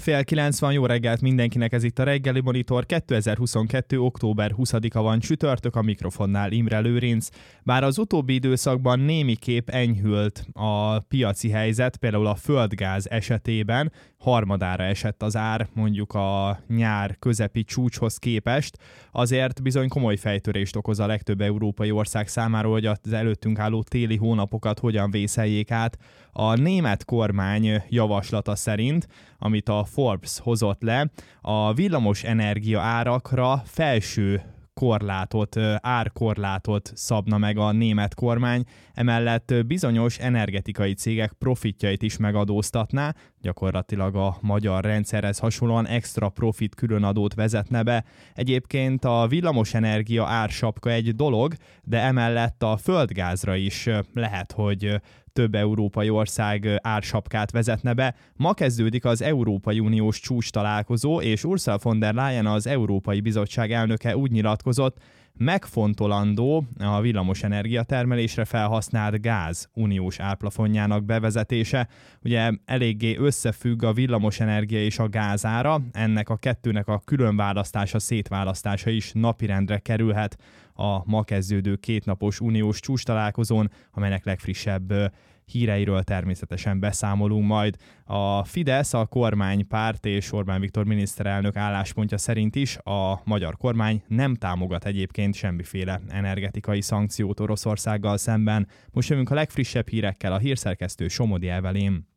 Fél 90, jó reggelt mindenkinek, ez itt a Reggeli Monitor. 2022. október 20-a van, csütörtök, a mikrofonnál Imre Lőrinc. Bár az utóbbi időszakban némiképp enyhült a piaci helyzet, például a földgáz esetében harmadára esett az ár mondjuk a nyár közepi csúcshoz képest, azért bizony komoly fejtörést okoz a legtöbb európai ország számára, hogy az előttünk álló téli hónapokat hogyan vészeljék át. A német kormány javaslata szerint, amit a Forbes hozott le, a villamos energia árakra felső árkorlátot szabna meg a német kormány, emellett bizonyos energetikai cégek profitjait is megadóztatná, gyakorlatilag a magyar rendszerhez hasonlóan extra profit különadót vezetne be. Egyébként a villamosenergia ársapka egy dolog, de emellett a földgázra is lehet, hogy több európai ország ársapkát vezetne be. Ma kezdődik az Európai Uniós csúcs találkozó, és Ursula von der Leyen, az Európai Bizottság elnöke úgy nyilatkozott, megfontolandó a villamosenergia termelésre felhasznált gáz uniós árplafonjának bevezetése. Ugye eléggé összefügg a villamosenergia és a gázára, ennek a kettőnek a különválasztása, szétválasztása is napirendre kerülhet a ma kezdődő kétnapos uniós csúcs találkozón, amelynek legfrissebb híreiről természetesen beszámolunk majd. A Fidesz, a kormánypárt és Orbán Viktor miniszterelnök álláspontja szerint is a magyar kormány nem támogat egyébként semmiféle energetikai szankciót Oroszországgal szemben. Most jövünk a legfrissebb hírekkel, a hírszerkesztő Somodi Evelyn.